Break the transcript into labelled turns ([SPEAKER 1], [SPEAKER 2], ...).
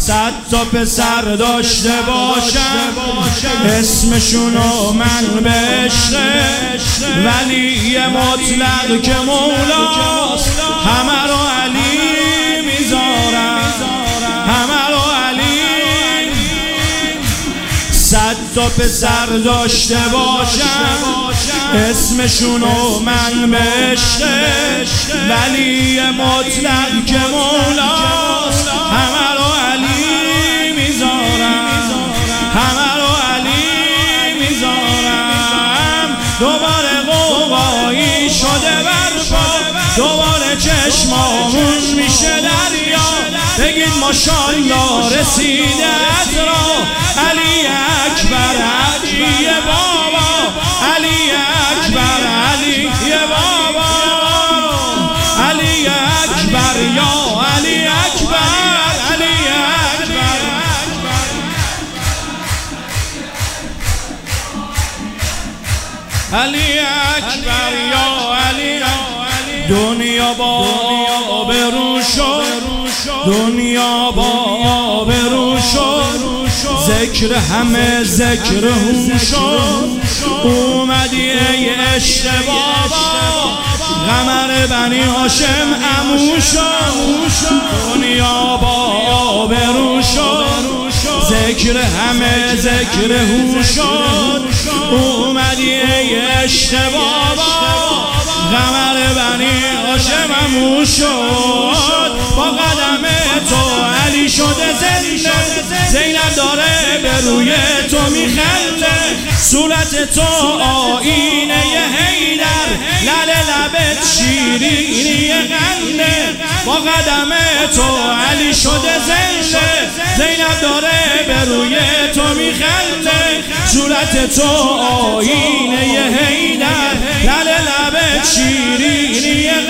[SPEAKER 1] صد تا پسر داشته باشم اسمشونو من به عشق ولی مطلق که مولاست همه رو علی میذارم، همه رو علی. صد تا پسر داشته باشم اسمشونو من به عشق ولی مطلق که مولاست همه رو علی میذارم، همه رو علی میذارم. دوباره قوقایی شده برپا، دوباره چشمامون میشه دریا. بگید ماشاءالله رسیده از را علی اکبر علی بابا، علی اکبر علی بابا، علی اکبر یا علی اکبر، علی اکبر، علی اکبر یا علی. دنیا با آبرو شد، دنیا با آبرو شد، ذکر همه ذکر هون شد. اومدی ای عشق بابا قمر بنی هاشم عمو شد. دنیا با آبرو شد، ذکر همه ذکر هون شد. اومدی ای عشق بابا قمر بنی هاشم عمو شد. با قدم تو علی شده زنده، زینب داره به روی تو میخنده. صورت تو آینه حیدر، لل لبت شیرینی قنده. با قدم تو علی شده زنده، زینب داره به روی تو میخنده. صورت تو آینه حیدر، لل لبت شیرینی